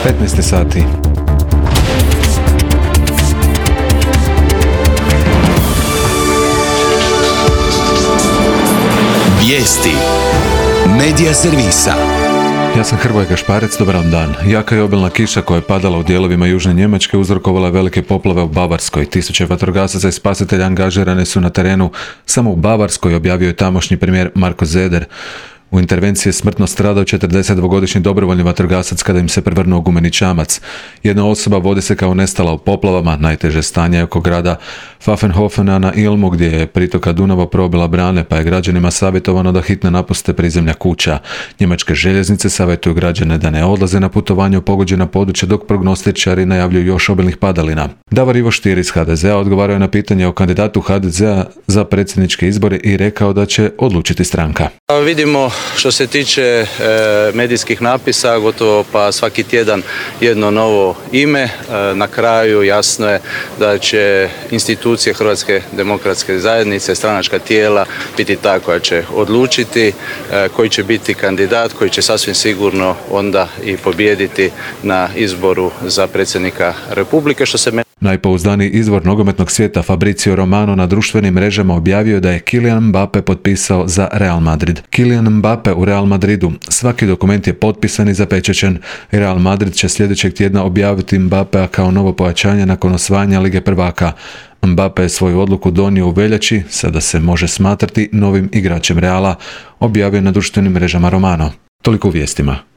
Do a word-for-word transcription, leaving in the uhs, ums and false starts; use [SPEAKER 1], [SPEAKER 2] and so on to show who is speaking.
[SPEAKER 1] petnaest sati.
[SPEAKER 2] Vijesti Medija servisa.
[SPEAKER 1] Ja sam Hrvoje Gašparec, dobar vam dan. Jaka i obilna kiša koja je padala u dijelovima južne Njemačke uzrokovala velike poplave u Bavarskoj. Tisuće vatrogasaca i spasitelja angažirane su na terenu samo u Bavarskoj, objavio je tamošnji premijer Marko Zeder. U intervenciji je smrtno stradao četrdesetdvogodišnji dobrovoljni vatrogasac kada im se prevrnuo gumeni čamac. Jedna osoba vodi se kao nestala u poplavama, najteže stanje je oko grada Pfaffenhofena na Ilmu gdje je pritoka Dunava probila brane, pa je građanima savjetovano da hitno napuste prizemlja kuća. Njemačke željeznice savjetuju građane da ne odlaze na putovanje u pogođena područja dok prognostičari najavljuju još obilnih padalina. Davor Ivo Stier iz ha de zea odgovarao je na pitanje o kandidatu ha de zea za predsjedničke izbore i rekao da će odlučiti stranka.
[SPEAKER 3] Vidimo što se tiče e, medijskih napisa, gotovo pa svaki tjedan jedno novo ime. E, na kraju jasno je da će institucije Hrvatske demokratske zajednice, stranačka tijela biti ta koja će odlučiti e, koji će biti kandidat, koji će sasvim sigurno onda i pobijediti na izboru za predsjednika Republike. Što se me...
[SPEAKER 1] Najpouzdaniji izvor nogometnog svijeta Fabrizio Romano na društvenim mrežama objavio da je Kylian Mbappe potpisao za Real Madrid. Kylian Mbappe u Real Madridu. Svaki dokument je potpisan i zapečaćen. Real Madrid će sljedećeg tjedna objaviti Mbappea kao novo pojačanje nakon osvajanja Lige prvaka. Mbappe je svoju odluku donio u veljači, sada se može smatrati novim igračem Reala, objavio na društvenim mrežama Romano. Toliko u vijestima.